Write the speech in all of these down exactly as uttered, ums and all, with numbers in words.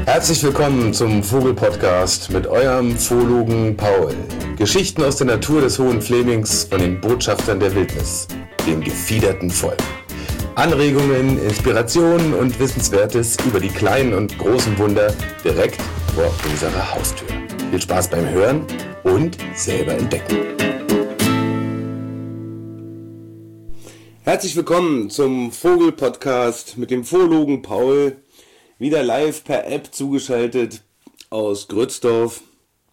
Herzlich willkommen zum Vogel-Podcast mit eurem Zoologen Paul. Geschichten aus der Natur des Hohen Flemings von den Botschaftern der Wildnis, dem gefiederten Volk. Anregungen, Inspirationen und Wissenswertes über die kleinen und großen Wunder direkt vor unserer Haustür. Viel Spaß beim Hören und selber entdecken. Herzlich willkommen zum Vogel-Podcast mit dem Zoologen Paul. Wieder live per App zugeschaltet aus Grötzdorf.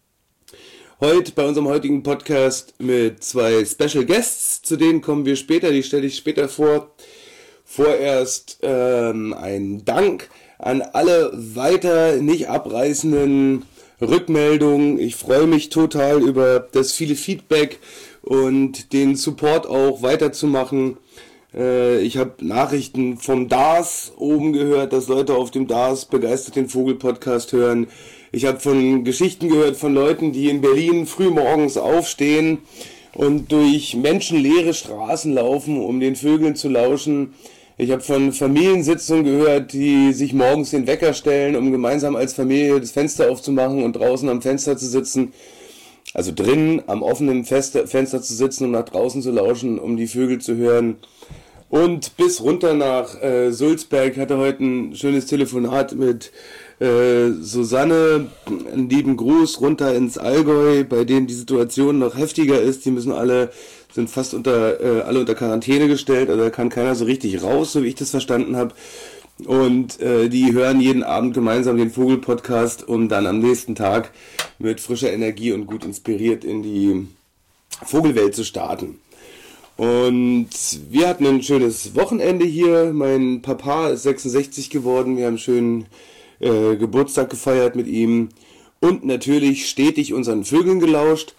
Heute bei unserem heutigen Podcast mit zwei Special Guests, zu denen kommen wir später, die stelle ich später vor. Vorerst ähm, ein Dank an alle weiter nicht abreißenden Rückmeldungen. Ich freue mich total über das viele Feedback und den Support auch weiterzumachen. Ich habe Nachrichten vom D A S oben gehört, dass Leute auf dem D A S begeistert den Vogel-Podcast hören. Ich habe von Geschichten gehört von Leuten, die in Berlin frühmorgens aufstehen und durch menschenleere Straßen laufen, um den Vögeln zu lauschen. Ich habe von Familiensitzungen gehört, die sich morgens den Wecker stellen, um gemeinsam als Familie das Fenster aufzumachen und draußen am Fenster zu sitzen. Also drinnen am offenen Fenster zu sitzen und nach draußen zu lauschen, um die Vögel zu hören. Und bis runter nach äh, Sulzberg hatte heute ein schönes Telefonat mit äh, Susanne. Einen lieben Gruß runter ins Allgäu, bei denen die Situation noch heftiger ist. Die müssen alle, sind fast unter äh, alle unter Quarantäne gestellt, also da kann keiner so richtig raus, so wie ich das verstanden habe. Und äh, die hören jeden Abend gemeinsam den Vogel-Podcast, um dann am nächsten Tag mit frischer Energie und gut inspiriert in die Vogelwelt zu starten. Und wir hatten ein schönes Wochenende hier. Mein Papa ist sechsundsechzig geworden. Wir haben einen schönen äh, Geburtstag gefeiert mit ihm. Und natürlich stetig unseren Vögeln gelauscht.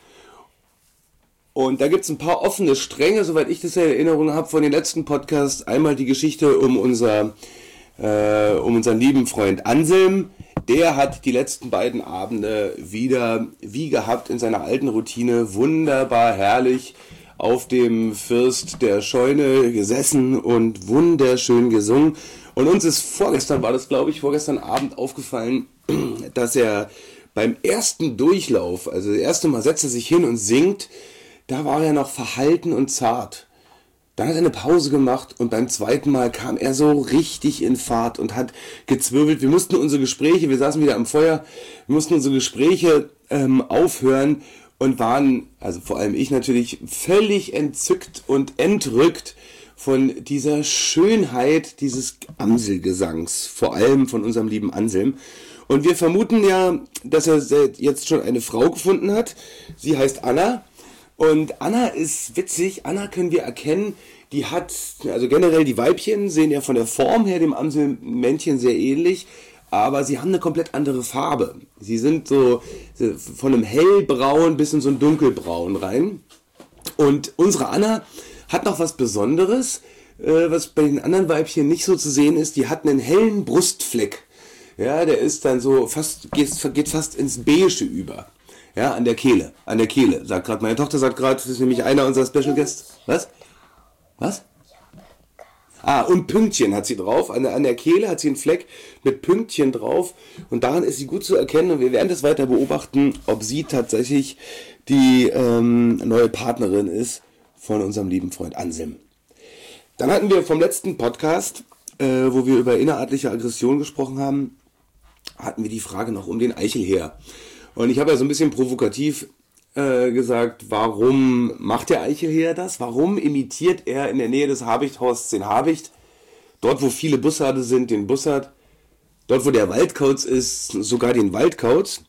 Und da gibt es ein paar offene Stränge, soweit ich das in Erinnerung habe, von den letzten Podcasts. Einmal die Geschichte um unser äh, um unseren lieben Freund Anselm. Der hat die letzten beiden Abende wieder, wie gehabt, in seiner alten Routine, wunderbar herrlich auf dem First der Scheune gesessen und wunderschön gesungen. Und uns ist vorgestern, war das glaube ich, vorgestern Abend aufgefallen, dass er beim ersten Durchlauf, also das erste Mal setzt er sich hin und singt, da war er noch verhalten und zart. Dann hat er eine Pause gemacht und beim zweiten Mal kam er so richtig in Fahrt und hat gezwirbelt. Wir mussten unsere Gespräche, wir saßen wieder am Feuer, wir mussten unsere Gespräche ähm, aufhören und waren, also vor allem ich natürlich, völlig entzückt und entrückt von dieser Schönheit dieses Amselgesangs, vor allem von unserem lieben Anselm. Und wir vermuten ja, dass er jetzt schon eine Frau gefunden hat. Sie heißt Anna. Und Anna ist witzig, Anna können wir erkennen, die hat, also generell die Weibchen sehen ja von der Form her dem Amselmännchen sehr ähnlich, aber sie haben eine komplett andere Farbe. Sie sind so von einem hellbraun bis in so ein dunkelbraun rein. Und unsere Anna hat noch was Besonderes, was bei den anderen Weibchen nicht so zu sehen ist, die hat einen hellen Brustfleck. Ja, der ist dann so fast, geht, geht fast ins Beige über. Ja, an der Kehle, an der Kehle, sagt gerade, meine Tochter sagt gerade, das ist nämlich einer unserer Special Guests. Was? Was? Ah, und Pünktchen hat sie drauf, an der, an der Kehle hat sie einen Fleck mit Pünktchen drauf und daran ist sie gut zu erkennen und wir werden das weiter beobachten, ob sie tatsächlich die ähm, neue Partnerin ist von unserem lieben Freund Anselm. Dann hatten wir vom letzten Podcast, äh, wo wir über innerartliche Aggression gesprochen haben, hatten wir die Frage noch um den Eichelhäher. Und ich habe ja so ein bisschen provokativ äh, gesagt, warum macht der Eichelhäher das? Warum imitiert er in der Nähe des Habichthorsts den Habicht? Dort, wo viele Bussarde sind, den Bussard. Dort, wo der Waldkauz ist, sogar den Waldkauz.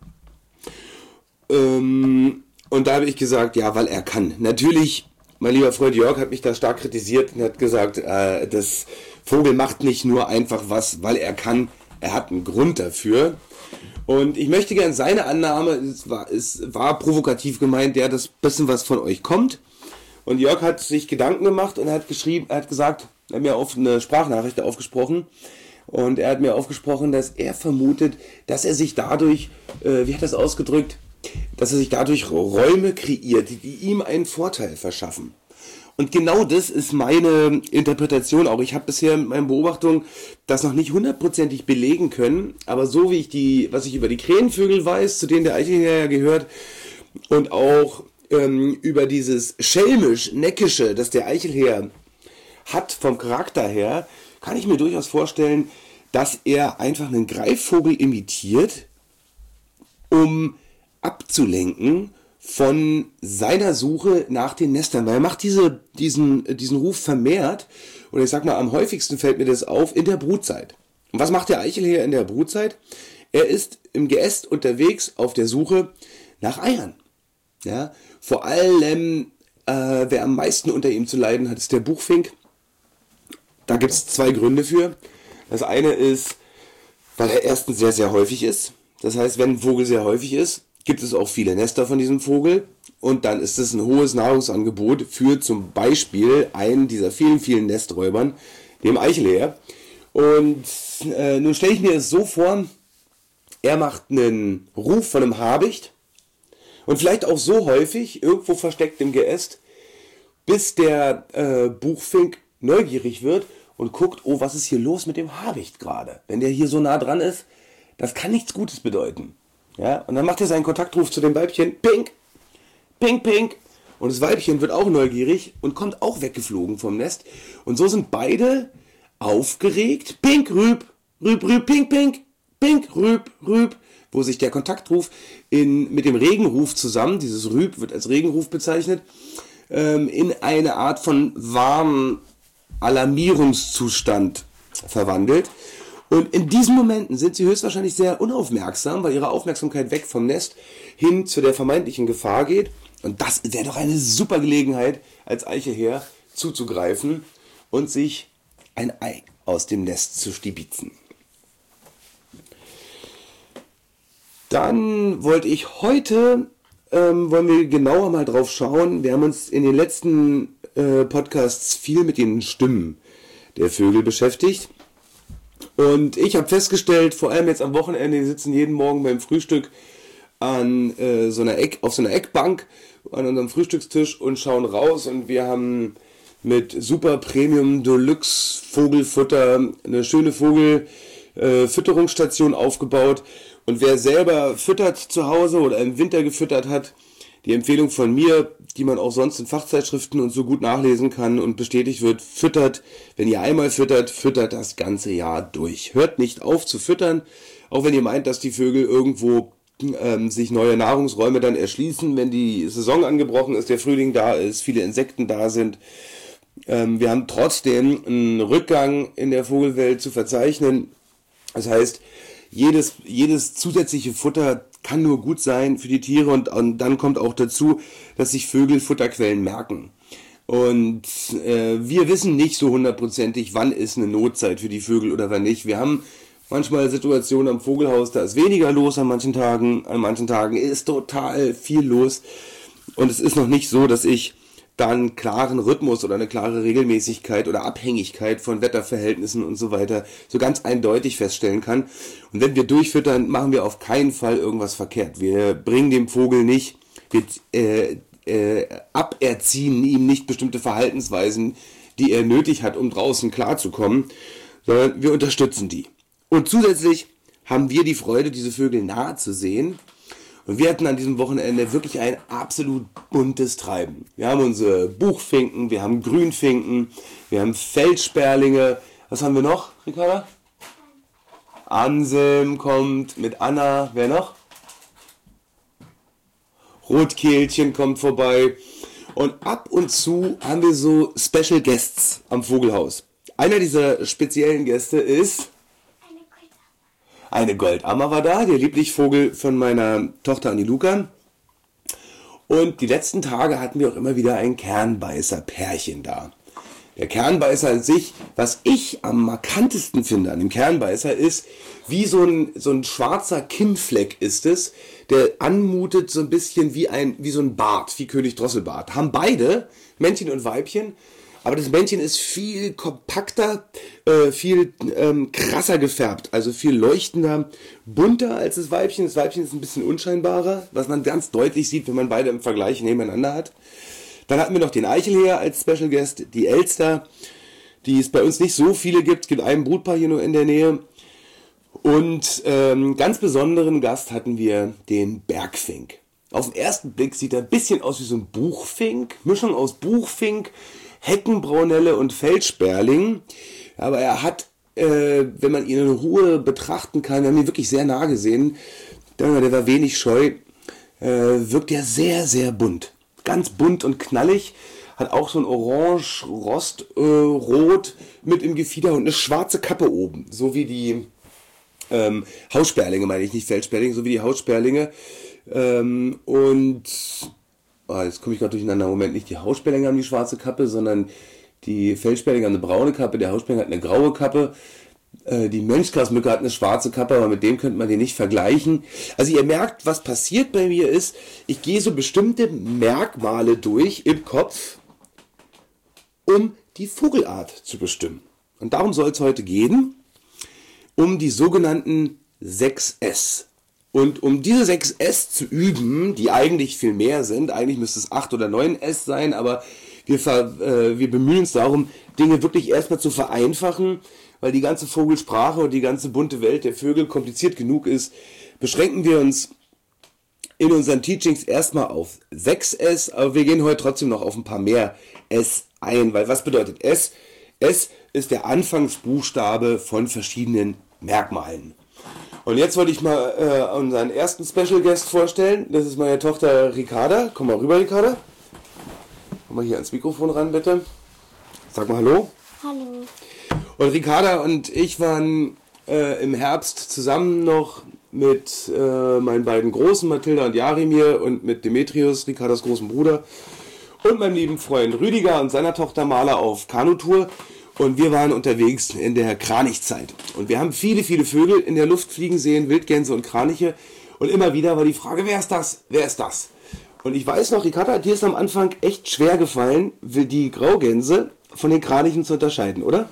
Ähm, und da habe ich gesagt, ja, weil er kann. Natürlich, mein lieber Freund Jörg hat mich da stark kritisiert und hat gesagt, äh, das Vogel macht nicht nur einfach was, weil er kann. Er hat einen Grund dafür. Und ich möchte gerne seine Annahme, es war, es war provokativ gemeint, der das bisschen was von euch kommt. Und Jörg hat sich Gedanken gemacht und er hat geschrieben, er hat gesagt, er hat mir auf eine Sprachnachricht aufgesprochen. Und er hat mir aufgesprochen, dass er vermutet, dass er sich dadurch, äh, wie hat er das ausgedrückt, dass er sich dadurch Räume kreiert, die ihm einen Vorteil verschaffen. Und genau das ist meine Interpretation auch. Ich habe bisher mit meinen Beobachtungen das noch nicht hundertprozentig belegen können, aber so wie ich die, was ich über die Krähenvögel weiß, zu denen der Eichelherr ja gehört, und auch ähm, über dieses schelmisch-neckische, das der Eichelherr hat vom Charakter her, kann ich mir durchaus vorstellen, dass er einfach einen Greifvogel imitiert, um abzulenken von seiner Suche nach den Nestern, weil er macht diese, diesen, diesen Ruf vermehrt, oder ich sag mal, am häufigsten fällt mir das auf, in der Brutzeit. Und was macht der Eichelherr in der Brutzeit? Er ist im Geäst unterwegs auf der Suche nach Eiern. Ja? Vor allem, äh, wer am meisten unter ihm zu leiden hat, ist der Buchfink. Da gibt es zwei Gründe für. Das eine ist, weil er erstens sehr, sehr häufig ist. Das heißt, wenn ein Vogel sehr häufig ist, gibt es auch viele Nester von diesem Vogel und dann ist es ein hohes Nahrungsangebot für zum Beispiel einen dieser vielen, vielen Nesträubern, dem Eichelherr. Und äh, nun stelle ich mir es so vor, er macht einen Ruf von einem Habicht und vielleicht auch so häufig, irgendwo versteckt im Geäst, bis der äh, Buchfink neugierig wird und guckt, oh, was ist hier los mit dem Habicht gerade? Wenn der hier so nah dran ist, das kann nichts Gutes bedeuten. Ja, und dann macht er seinen Kontaktruf zu dem Weibchen, pink, pink, pink. Und das Weibchen wird auch neugierig und kommt auch weggeflogen vom Nest. Und so sind beide aufgeregt, pink, rüb, rüb, rüb, pink, pink, pink, rüb, rüb, wo sich der Kontaktruf in, mit dem Regenruf zusammen, dieses Rüb wird als Regenruf bezeichnet, ähm, in eine Art von warmen Alarmierungszustand verwandelt. Und in diesen Momenten sind sie höchstwahrscheinlich sehr unaufmerksam, weil ihre Aufmerksamkeit weg vom Nest hin zu der vermeintlichen Gefahr geht. Und das wäre doch eine super Gelegenheit, als Eichelherr zuzugreifen und sich ein Ei aus dem Nest zu stibitzen. Dann wollte ich heute, ähm, wollen wir genauer mal drauf schauen. Wir haben uns in den letzten äh, Podcasts viel mit den Stimmen der Vögel beschäftigt. Und ich habe festgestellt, vor allem jetzt am Wochenende, wir sitzen jeden Morgen beim Frühstück an äh, so einer Eck, auf so einer Eckbank an unserem Frühstückstisch und schauen raus. Und wir haben mit Super Premium Deluxe Vogelfutter eine schöne Vogelfütterungsstation äh, aufgebaut. Und wer selber füttert zu Hause oder im Winter gefüttert hat, die Empfehlung von mir, die man auch sonst in Fachzeitschriften und so gut nachlesen kann und bestätigt wird, füttert, wenn ihr einmal füttert, füttert das ganze Jahr durch. Hört nicht auf zu füttern, auch wenn ihr meint, dass die Vögel irgendwo ähm, sich neue Nahrungsräume dann erschließen, wenn die Saison angebrochen ist, der Frühling da ist, viele Insekten da sind. Ähm, wir haben trotzdem einen Rückgang in der Vogelwelt zu verzeichnen. Das heißt, jedes, jedes zusätzliche Futter kann nur gut sein für die Tiere und, und dann kommt auch dazu, dass sich Vögel Futterquellen merken. Und äh, wir wissen nicht so hundertprozentig, wann ist eine Notzeit für die Vögel oder wann nicht. Wir haben manchmal Situationen am Vogelhaus, da ist weniger los an manchen Tagen, an manchen Tagen ist total viel los. Und es ist noch nicht so, dass ich da einen klaren Rhythmus oder eine klare Regelmäßigkeit oder Abhängigkeit von Wetterverhältnissen und so weiter so ganz eindeutig feststellen kann. Und wenn wir durchfüttern, machen wir auf keinen Fall irgendwas verkehrt. Wir bringen dem Vogel nicht, wir äh, äh, aberziehen ihm nicht bestimmte Verhaltensweisen, die er nötig hat, um draußen klarzukommen, sondern wir unterstützen die. Und zusätzlich haben wir die Freude, diese Vögel nahe zu sehen. Und wir hatten an diesem Wochenende wirklich ein absolut buntes Treiben. Wir haben unsere Buchfinken, wir haben Grünfinken, wir haben Feldsperlinge. Was haben wir noch, Ricarda? Anselm kommt mit Anna. Wer noch? Rotkehlchen kommt vorbei. Und ab und zu haben wir so Special Guests am Vogelhaus. Einer dieser speziellen Gäste ist... Eine Goldammer war da, der Lieblingsvogel von meiner Tochter Aniluka. Und die letzten Tage hatten wir auch immer wieder ein Kernbeißer-Pärchen da. Der Kernbeißer an sich, was ich am markantesten finde an dem Kernbeißer, ist, wie so ein, so ein schwarzer Kinnfleck ist es, der anmutet so ein bisschen wie, ein, wie so ein Bart, wie König Drosselbart. Haben beide, Männchen und Weibchen, aber das Männchen ist viel kompakter, äh, viel ähm, krasser gefärbt, also viel leuchtender, bunter als das Weibchen. Das Weibchen ist ein bisschen unscheinbarer, was man ganz deutlich sieht, wenn man beide im Vergleich nebeneinander hat. Dann hatten wir noch den Eichelheer als Special Guest, die Elster, die es bei uns nicht so viele gibt. Es gibt ein Brutpaar hier nur in der Nähe. Und ähm, ganz besonderen Gast hatten wir den Bergfink. Auf den ersten Blick sieht er ein bisschen aus wie so ein Buchfink. Mischung aus Buchfink, Heckenbraunelle und Feldsperling. Aber er hat, äh, wenn man ihn in Ruhe betrachten kann, wir haben ihn wirklich sehr nah gesehen, der war wenig scheu, äh, wirkt er sehr, sehr bunt. Ganz bunt und knallig. Hat auch so ein Orange, Rost, äh, Rot mit im Gefieder und eine schwarze Kappe oben. So wie die ähm, Haussperlinge, meine ich, nicht Feldsperlinge, so wie die Haussperlinge. Ähm, und oh, jetzt komme ich gerade durcheinander. Moment, nicht die Haussperlinge haben die schwarze Kappe, sondern die Feldsperlinge haben eine braune Kappe, der Haussperling hat eine graue Kappe. Die Mönchsgrasmücke hat eine schwarze Kappe, aber mit dem könnte man den nicht vergleichen. Also ihr merkt, was passiert bei mir ist, ich gehe so bestimmte Merkmale durch im Kopf, um die Vogelart zu bestimmen. Und darum soll es heute gehen, um die sogenannten sechs S. Und um diese sechs S zu üben, die eigentlich viel mehr sind, eigentlich müsste es acht oder neun S sein, aber wir, ver, äh, wir bemühen uns darum, Dinge wirklich erstmal zu vereinfachen, weil die ganze Vogelsprache und die ganze bunte Welt der Vögel kompliziert genug ist, beschränken wir uns in unseren Teachings erstmal auf sechs S, aber wir gehen heute trotzdem noch auf ein paar mehr S ein, weil was bedeutet S? S ist der Anfangsbuchstabe von verschiedenen Merkmalen. Und jetzt wollte ich mal äh, unseren ersten Special Guest vorstellen, das ist meine Tochter Ricarda. Komm mal rüber, Ricarda. Komm mal hier ans Mikrofon ran, bitte. Sag mal Hallo. Hallo. Und Ricarda und ich waren äh, im Herbst zusammen noch mit äh, meinen beiden Großen, Mathilda und Jaromir, und mit Demetrius, Ricardas großen Bruder, und meinem lieben Freund Rüdiger und seiner Tochter Maler auf Kanutour. Und wir waren unterwegs in der Kranichzeit. Und wir haben viele, viele Vögel in der Luft fliegen sehen, Wildgänse und Kraniche. Und immer wieder war die Frage, wer ist das? Wer ist das? Und ich weiß noch, Ricarda, dir ist am Anfang echt schwer gefallen, die Graugänse von den Kranichen zu unterscheiden, oder?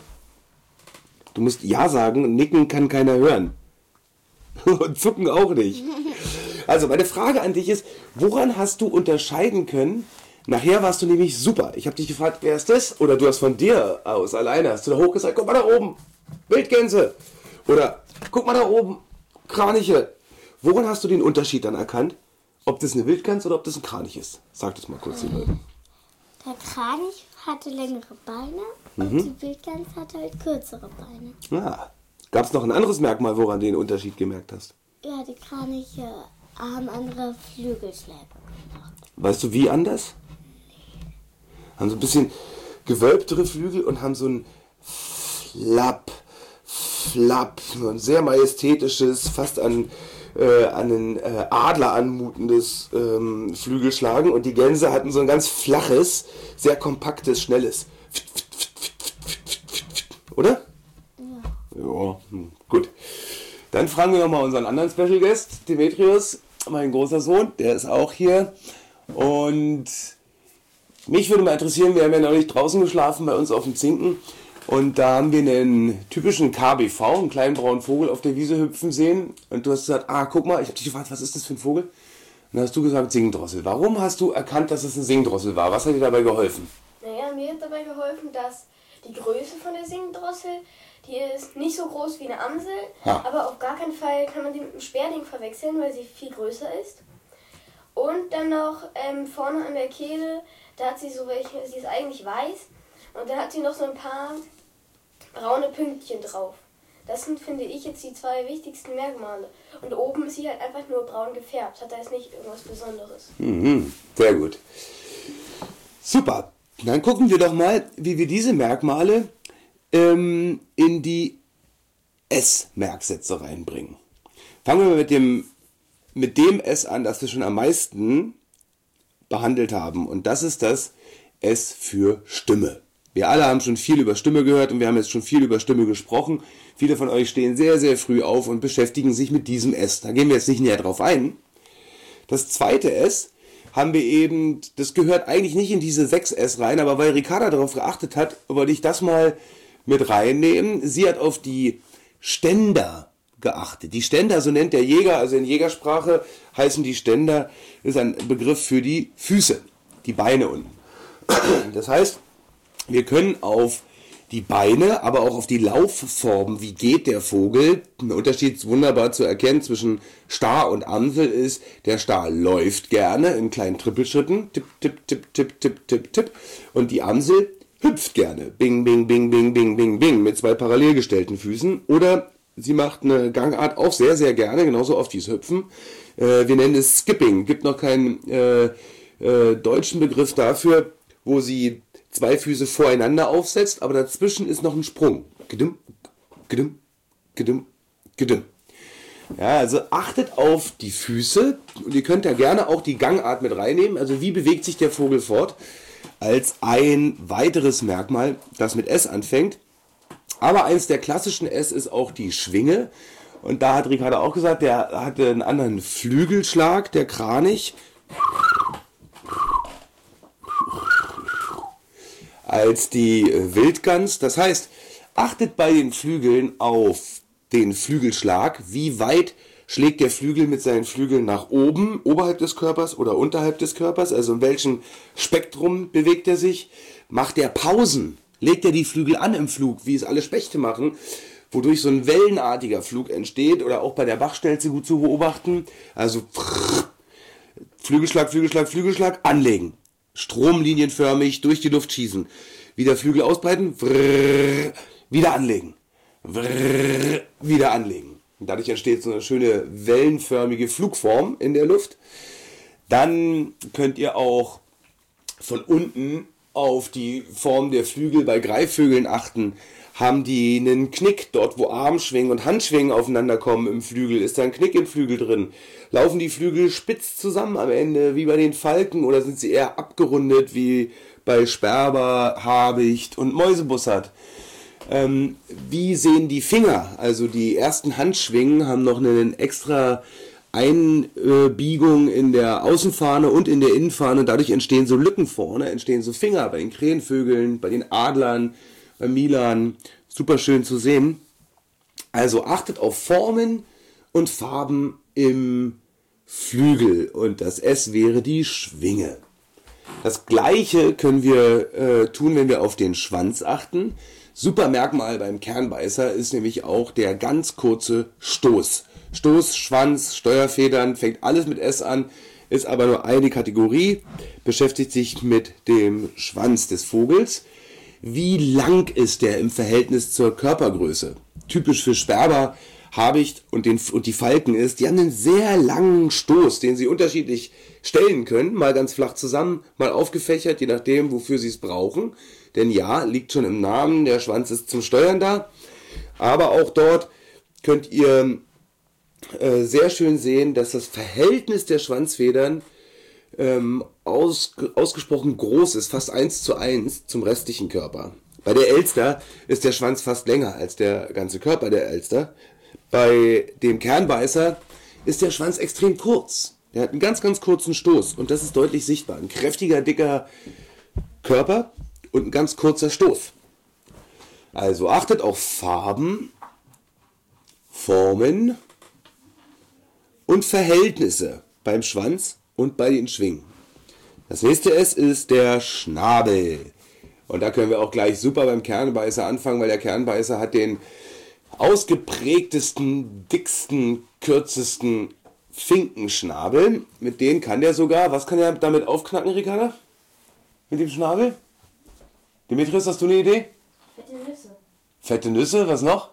Du musst Ja sagen, nicken kann keiner hören. Und zucken auch nicht. Also meine Frage an dich ist, woran hast du unterscheiden können? Nachher warst du nämlich super. Ich habe dich gefragt, wer ist das? Oder du hast von dir aus alleine, hast du da hochgesagt, guck mal da oben, Wildgänse. Oder guck mal da oben, Kraniche. Woran hast du den Unterschied dann erkannt? Ob das eine Wildgans oder ob das ein Kranich ist? Sag das mal kurz den Leuten. Der Kranich hatte längere Beine und mhm. die Wildgans hatte halt kürzere Beine. Ah. Gab es noch ein anderes Merkmal, woran du den Unterschied gemerkt hast? Ja, die Kraniche haben andere Flügelschläge gemacht. Weißt du, wie anders? Nee. Haben so ein bisschen gewölbtere Flügel und haben so ein Flapp, Flapp, so ein sehr majestätisches, fast an, äh, an einen äh, Adler anmutendes ähm, Flügelschlagen. Und die Gänse hatten so ein ganz flaches, sehr kompaktes, schnelles. Oder? Ja. Ja, hm, gut. Dann fragen wir nochmal unseren anderen Special Guest, Demetrius, mein großer Sohn, der ist auch hier. Und mich würde mal interessieren, wir haben ja neulich draußen geschlafen bei uns auf dem Zinken. Und da haben wir einen typischen K B V, einen kleinen braunen Vogel auf der Wiese hüpfen sehen. Und du hast gesagt, ah, guck mal, ich habe dich gefragt, was ist das für ein Vogel? Und dann hast du gesagt, Singdrossel. Warum hast du erkannt, dass es ein Singdrossel war? Was hat dir dabei geholfen? Naja, mir hat dabei geholfen, dass die Größe von der Singdrossel, die ist nicht so groß wie eine Amsel, ha. aber auf gar keinen Fall kann man die mit einem Sperling verwechseln, weil sie viel größer ist. Und dann noch ähm, vorne an der Kehle, da hat sie so welche, sie ist eigentlich weiß und da hat sie noch so ein paar braune Pünktchen drauf. Das sind, finde ich, jetzt die zwei wichtigsten Merkmale. Und oben ist sie halt einfach nur braun gefärbt, hat da jetzt nicht irgendwas Besonderes. Mhm, sehr gut. Super. Dann gucken wir doch mal, wie wir diese Merkmale ähm, in die S-Merksätze reinbringen. Fangen wir mal mit dem, mit dem S an, das wir schon am meisten behandelt haben. Und das ist das S für Stimme. Wir alle haben schon viel über Stimme gehört und wir haben jetzt schon viel über Stimme gesprochen. Viele von euch stehen sehr, sehr früh auf und beschäftigen sich mit diesem S. Da gehen wir jetzt nicht näher drauf ein. Das zweite S haben wir eben, das gehört eigentlich nicht in diese sechs S rein, aber weil Ricarda darauf geachtet hat, wollte ich das mal mit reinnehmen. Sie hat auf die Ständer geachtet. Die Ständer, so nennt der Jäger, also in Jägersprache heißen die Ständer, ist ein Begriff für die Füße, die Beine unten. Das heißt, wir können auf die Beine, aber auch auf die Laufform, wie geht der Vogel. Ein Unterschied wunderbar zu erkennen zwischen Star und Amsel ist, der Star läuft gerne in kleinen Trippelschritten, tipp, tipp, tipp, tipp, tipp, tipp, tipp, und die Amsel hüpft gerne, bing, bing, bing, bing, bing, bing, bing, mit zwei parallel gestellten Füßen, oder sie macht eine Gangart auch sehr, sehr gerne, genauso oft wie es Hüpfen. Äh, wir nennen es Skipping, gibt noch keinen äh, äh, deutschen Begriff dafür, wo sie zwei Füße voreinander aufsetzt, aber dazwischen ist noch ein Sprung. Gedüm, gedüm, gedüm, gedüm. Ja, also achtet auf die Füße und ihr könnt da gerne auch die Gangart mit reinnehmen. Also wie bewegt sich der Vogel fort? Als ein weiteres Merkmal, das mit S anfängt. Aber eins der klassischen S ist auch die Schwinge. Und da hat Ricarda auch gesagt, der hatte einen anderen Flügelschlag, der Kranich, als die Wildgans. Das heißt, achtet bei den Flügeln auf den Flügelschlag. Wie weit schlägt der Flügel mit seinen Flügeln nach oben, oberhalb des Körpers oder unterhalb des Körpers? Also in welchem Spektrum bewegt er sich? Macht er Pausen? Legt er die Flügel an im Flug, wie es alle Spechte machen, wodurch so ein wellenartiger Flug entsteht, oder auch bei der Bachstelze gut zu beobachten. Also Flügelschlag, Flügelschlag, Flügelschlag, anlegen. Stromlinienförmig durch die Luft schießen. Wieder Flügel ausbreiten, wieder anlegen. Wieder anlegen. Und dadurch entsteht so eine schöne wellenförmige Flugform in der Luft. Dann könnt ihr auch von unten auf die Form der Flügel bei Greifvögeln achten. Haben die einen Knick, dort wo Armschwingen und Handschwingen aufeinander kommen im Flügel, ist da ein Knick im Flügel drin? Laufen die Flügel spitz zusammen am Ende, wie bei den Falken, oder sind sie eher abgerundet, wie bei Sperber, Habicht und Mäusebussard? Ähm, wie sehen die Finger? Also die ersten Handschwingen haben noch eine extra Einbiegung in der Außenfahne und in der Innenfahne. Dadurch entstehen so Lücken vorne, entstehen so Finger bei den Krähenvögeln, bei den Adlern, bei Milan, super schön zu sehen. Also achtet auf Formen und Farben im Flügel, und das S wäre die Schwinge. Das gleiche können wir äh, tun, wenn wir auf den Schwanz achten. Super Merkmal beim Kernbeißer ist nämlich auch der ganz kurze Stoß. Stoß, Schwanz, Steuerfedern, fängt alles mit S an, ist aber nur eine Kategorie, beschäftigt sich mit dem Schwanz des Vogels. Wie lang ist der im Verhältnis zur Körpergröße? Typisch für Sperber, Habicht und, den, und die Falken ist, die haben einen sehr langen Stoß, den sie unterschiedlich stellen können. Mal ganz flach zusammen, mal aufgefächert, je nachdem, wofür sie es brauchen. Denn ja, liegt schon im Namen, der Schwanz ist zum Steuern da. Aber auch dort könnt ihr äh, sehr schön sehen, dass das Verhältnis der Schwanzfedern ähm, aus, ausgesprochen groß ist, fast eins zu eins zum restlichen Körper. Bei der Elster ist der Schwanz fast länger als der ganze Körper der Elster. Bei dem Kernbeißer ist der Schwanz extrem kurz. Der hat einen ganz, ganz kurzen Stoß und das ist deutlich sichtbar. Ein kräftiger, dicker Körper und ein ganz kurzer Stoß. Also achtet auf Farben, Formen und Verhältnisse beim Schwanz und bei den Schwingen. Das nächste S ist der Schnabel. Und da können wir auch gleich super beim Kernbeißer anfangen, weil der Kernbeißer hat den ausgeprägtesten, dicksten, kürzesten Finkenschnabel. Mit denen kann der sogar, was kann der damit aufknacken, Ricarda? Mit dem Schnabel? Demetrius, hast du eine Idee? Fette Nüsse. Fette Nüsse, was noch?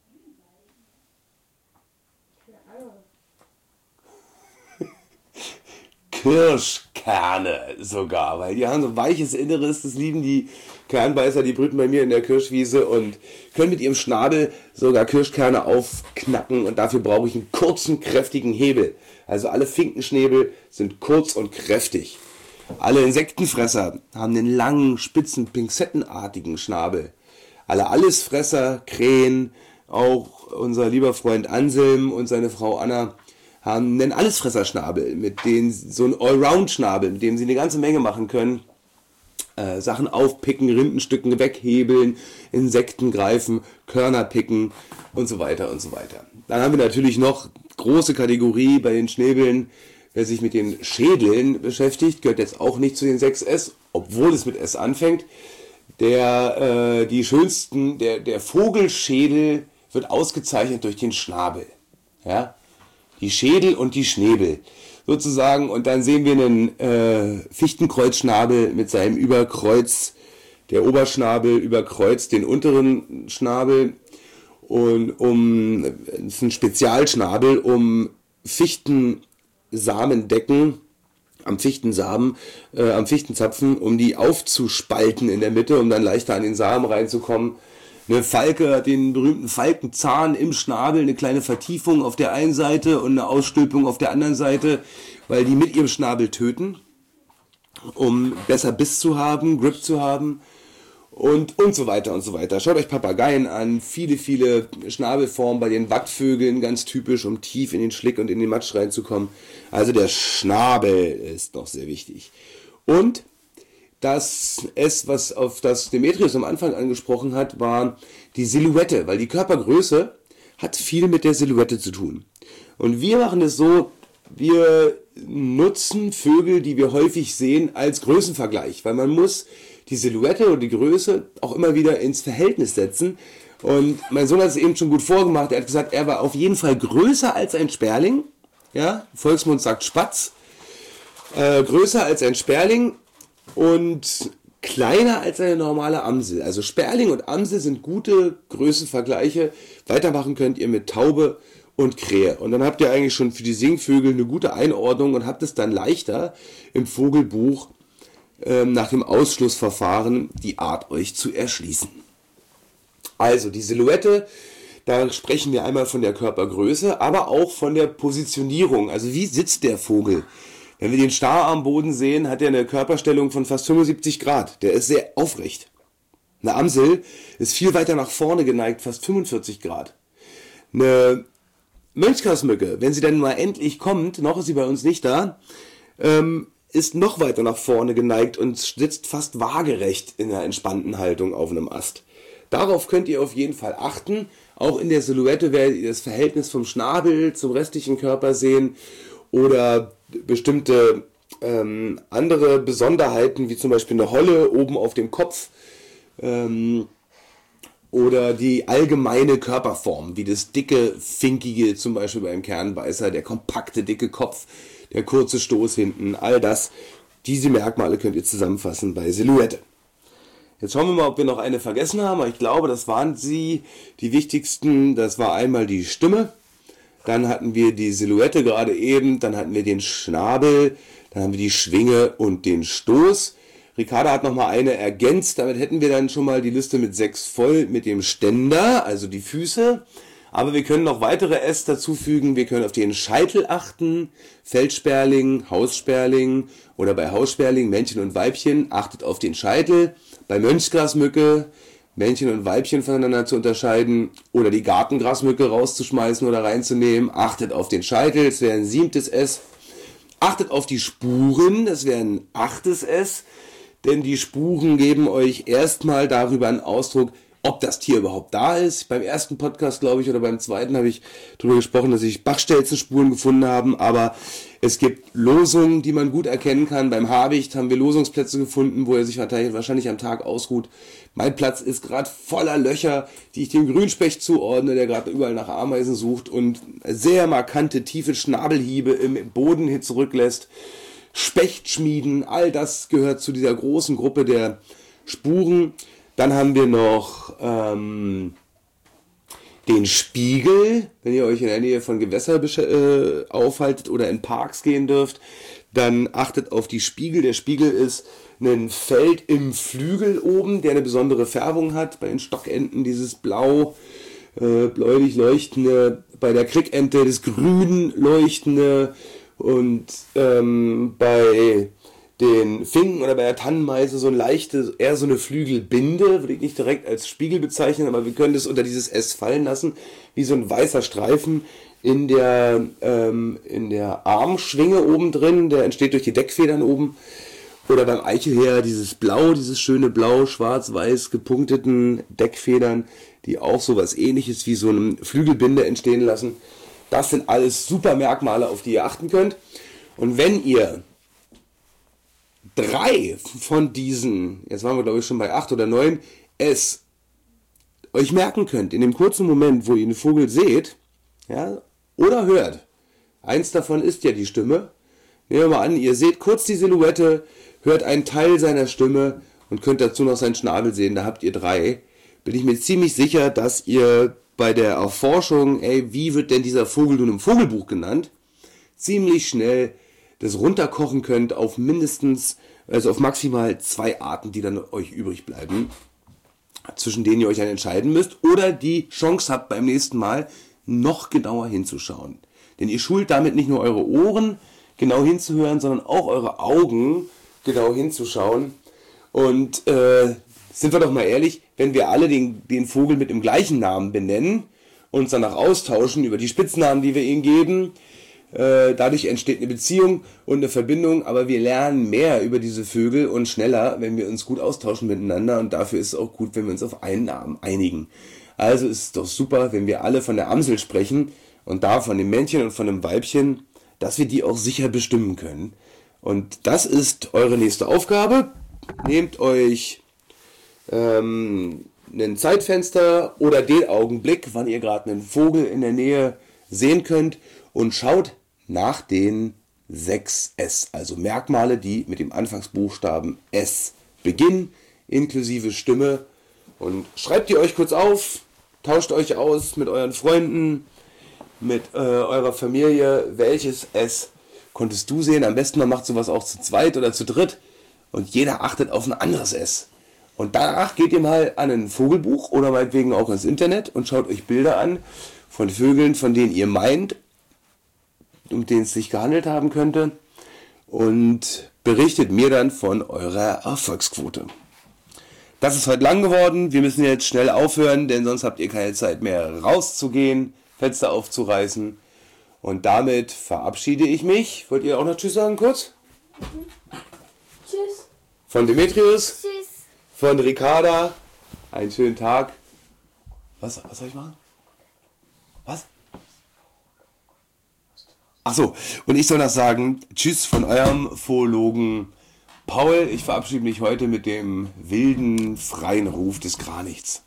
Kirschkerne sogar, weil die haben so weiches Inneres, das lieben die Kernbeißer, die brüten bei mir in der Kirschwiese und können mit ihrem Schnabel sogar Kirschkerne aufknacken, und dafür brauche ich einen kurzen, kräftigen Hebel. Also alle Finkenschnäbel sind kurz und kräftig. Alle Insektenfresser haben einen langen, spitzen, pinzettenartigen Schnabel. Alle Allesfresser, Krähen, auch unser lieber Freund Anselm und seine Frau Anna haben einen Allesfresserschnabel, mit denen so ein Allround-Schnabel, mit dem sie eine ganze Menge machen können. Äh, Sachen aufpicken, Rindenstücken weghebeln, Insekten greifen, Körner picken und so weiter und so weiter. Dann haben wir natürlich noch große Kategorie bei den Schnäbeln. wer sich mit den Schädeln beschäftigt, gehört jetzt auch nicht zu den sechs S, obwohl es mit S anfängt. Der, äh, die schönsten, der, der Vogelschädel wird ausgezeichnet durch den Schnabel. Ja? Die Schädel und die Schnäbel sozusagen. Und dann sehen wir einen äh, Fichtenkreuzschnabel mit seinem Überkreuz, der Oberschnabel überkreuzt den unteren Schnabel. Und um, das ist ein Spezialschnabel, um Fichtensamendecken am Fichtensamen, äh, am Fichtenzapfen, um die aufzuspalten in der Mitte, um dann leichter an den Samen reinzukommen. Eine Falke hat den berühmten Falkenzahn im Schnabel, eine kleine Vertiefung auf der einen Seite und eine Ausstülpung auf der anderen Seite, weil die mit ihrem Schnabel töten, um besser Biss zu haben, Grip zu haben. Und, und so weiter und so weiter. Schaut euch Papageien an, viele, viele Schnabelformen bei den Wattvögeln, ganz typisch, um tief in den Schlick und in den Matsch reinzukommen. Also der Schnabel ist noch sehr wichtig. Und das S, was auf das Demetrius am Anfang angesprochen hat, war die Silhouette, weil die Körpergröße hat viel mit der Silhouette zu tun. Und wir machen es so, wir nutzen Vögel, die wir häufig sehen, als Größenvergleich, weil man muss die Silhouette und die Größe auch immer wieder ins Verhältnis setzen. Und mein Sohn hat es eben schon gut vorgemacht. Er hat gesagt, er war auf jeden Fall größer als ein Sperling. Ja, Volksmund sagt Spatz. Äh, größer als ein Sperling und kleiner als eine normale Amsel. Also Sperling und Amsel sind gute Größenvergleiche. Weitermachen könnt ihr mit Taube und Krähe. Und dann habt ihr eigentlich schon für die Singvögel eine gute Einordnung und habt es dann leichter im Vogelbuch nach dem Ausschlussverfahren die Art euch zu erschließen. Also die Silhouette, da sprechen wir einmal von der Körpergröße, aber auch von der Positionierung. Also wie sitzt der Vogel? Wenn wir den Stararmboden sehen, hat er eine Körperstellung von fast fünfundsiebzig Grad. Der ist sehr aufrecht. Eine Amsel ist viel weiter nach vorne geneigt, fast fünfundvierzig Grad. Eine Mönchgrasmücke, wenn sie dann mal endlich kommt, noch ist sie bei uns nicht da, ähm, ist noch weiter nach vorne geneigt und sitzt fast waagerecht in einer entspannten Haltung auf einem Ast. Darauf könnt ihr auf jeden Fall achten. Auch in der Silhouette werdet ihr das Verhältnis vom Schnabel zum restlichen Körper sehen oder bestimmte ähm, andere Besonderheiten, wie zum Beispiel eine Holle oben auf dem Kopf ähm, oder die allgemeine Körperform, wie das dicke, finkige, zum Beispiel beim Kernbeißer, der kompakte, dicke Kopf, der kurze Stoß hinten, all das, diese Merkmale könnt ihr zusammenfassen bei Silhouette. Jetzt schauen wir mal, ob wir noch eine vergessen haben. Ich glaube, das waren sie, die wichtigsten. Das war einmal die Stimme, dann hatten wir die Silhouette gerade eben, dann hatten wir den Schnabel, dann haben wir die Schwinge und den Stoß. Ricarda hat nochmal eine ergänzt, damit hätten wir dann schon mal die Liste mit sechs voll mit dem Ständer, also die Füße. Aber wir können noch weitere S dazufügen. Wir können auf den Scheitel achten. Feldsperling, Haussperling oder bei Haussperling Männchen und Weibchen. Achtet auf den Scheitel. Bei Mönchsgrasmücke Männchen und Weibchen voneinander zu unterscheiden oder die Gartengrasmücke rauszuschmeißen oder reinzunehmen. Achtet auf den Scheitel. Das wäre ein siebtes S. Achtet auf die Spuren. Das wäre ein achtes S. Denn die Spuren geben euch erstmal darüber einen Ausdruck, ob das Tier überhaupt da ist. Beim ersten Podcast, glaube ich, oder beim zweiten habe ich darüber gesprochen, dass ich Bachstelzenspuren gefunden habe, aber es gibt Losungen, die man gut erkennen kann. Beim Habicht haben wir Losungsplätze gefunden, wo er sich wahrscheinlich am Tag ausruht. Mein Platz ist gerade voller Löcher, die ich dem Grünspecht zuordne, der gerade überall nach Ameisen sucht und sehr markante, tiefe Schnabelhiebe im Boden hin zurücklässt. Spechtschmieden, all das gehört zu dieser großen Gruppe der Spuren. Dann haben wir noch ähm, den Spiegel, wenn ihr euch in der Nähe von Gewässern äh, aufhaltet oder in Parks gehen dürft, dann achtet auf die Spiegel. Der Spiegel ist ein Feld im Flügel oben, der eine besondere Färbung hat. Bei den Stockenten dieses blau, äh, bläulich leuchtende, bei der Krickente das grün leuchtende und ähm, bei den Finken oder bei der Tannenmeise so ein leichte, eher so eine Flügelbinde, würde ich nicht direkt als Spiegel bezeichnen, aber wir können das unter dieses S fallen lassen, wie so ein weißer Streifen in der, ähm, in der Armschwinge oben drin, der entsteht durch die Deckfedern oben. Oder beim Eichelherr dieses Blau, dieses schöne Blau, schwarz-weiß gepunkteten Deckfedern, die auch so was Ähnliches wie so eine Flügelbinde entstehen lassen. Das sind alles super Merkmale, auf die ihr achten könnt. Und wenn ihr drei von diesen, jetzt waren wir glaube ich schon bei acht oder neun, es euch merken könnt, in dem kurzen Moment, wo ihr den Vogel seht, ja, oder hört, eins davon ist ja die Stimme, nehmen wir mal an, ihr seht kurz die Silhouette, hört einen Teil seiner Stimme und könnt dazu noch seinen Schnabel sehen, da habt ihr drei, bin ich mir ziemlich sicher, dass ihr bei der Erforschung, ey, wie wird denn dieser Vogel nun im Vogelbuch genannt, ziemlich schnell das runterkochen könnt auf mindestens, also auf maximal zwei Arten, die dann euch übrig bleiben, zwischen denen ihr euch dann entscheiden müsst oder die Chance habt, beim nächsten Mal noch genauer hinzuschauen. Denn ihr schult damit nicht nur eure Ohren genau hinzuhören, sondern auch eure Augen genau hinzuschauen. Und äh, sind wir doch mal ehrlich, wenn wir alle den, den Vogel mit dem gleichen Namen benennen, uns danach austauschen über die Spitznamen, die wir ihm geben, äh, dadurch entsteht eine Beziehung und eine Verbindung, aber wir lernen mehr über diese Vögel und schneller, wenn wir uns gut austauschen miteinander, und dafür ist es auch gut, wenn wir uns auf einen Namen einigen. Also ist es doch super, wenn wir alle von der Amsel sprechen und da von dem Männchen und von dem Weibchen, dass wir die auch sicher bestimmen können. Und das ist eure nächste Aufgabe. Nehmt euch ähm, ein Zeitfenster oder den Augenblick, wann ihr gerade einen Vogel in der Nähe sehen könnt, und schaut nach den sechs S, also Merkmale, die mit dem Anfangsbuchstaben S beginnen, inklusive Stimme. Und schreibt die euch kurz auf, tauscht euch aus mit euren Freunden, mit äh, eurer Familie, welches S konntest du sehen. Am besten man macht sowas auch zu zweit oder zu dritt und jeder achtet auf ein anderes S. Und danach geht ihr mal an ein Vogelbuch oder meinetwegen auch ins Internet und schaut euch Bilder an von Vögeln, von denen ihr meint, um den es sich gehandelt haben könnte, und berichtet mir dann von eurer Erfolgsquote. Das ist heute lang geworden, wir müssen jetzt schnell aufhören, denn sonst habt ihr keine Zeit mehr rauszugehen, Fenster aufzureißen, und damit verabschiede ich mich. Wollt ihr auch noch Tschüss sagen kurz? Mhm. Tschüss. Von Demetrius? Tschüss. Von Ricarda, einen schönen Tag. Was, was soll ich machen? Was? Achso, und ich soll das sagen, tschüss von eurem Phologen Paul. Ich verabschiede mich heute mit dem wilden, freien Ruf des Kranichts.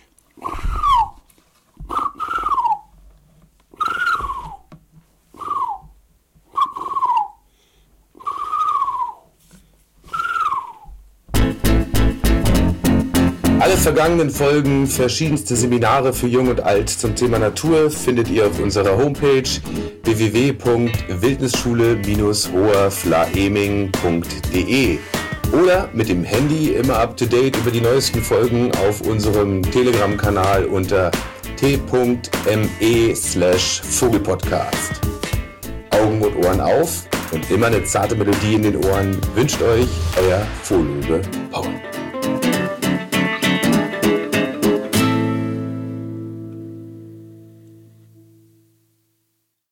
Alle vergangenen Folgen, verschiedenste Seminare für Jung und Alt zum Thema Natur findet ihr auf unserer Homepage w w w punkt wildnisschule Bindestrich hoherflaeming punkt d e oder mit dem Handy immer up to date über die neuesten Folgen auf unserem Telegram-Kanal unter t.me slash Vogelpodcast. Augen und Ohren auf und immer eine zarte Melodie in den Ohren wünscht euch euer Phologe Paul.